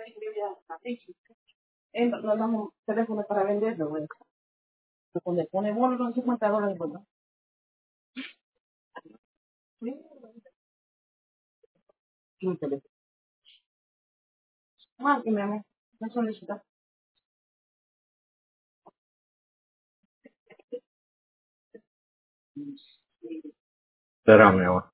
No damos un teléfono para venderlo, güey. Cuando le pone bono con $50, ¿verdad? Sí. Un teléfono. Más que mi amor. No solicita. Espera, mi amor.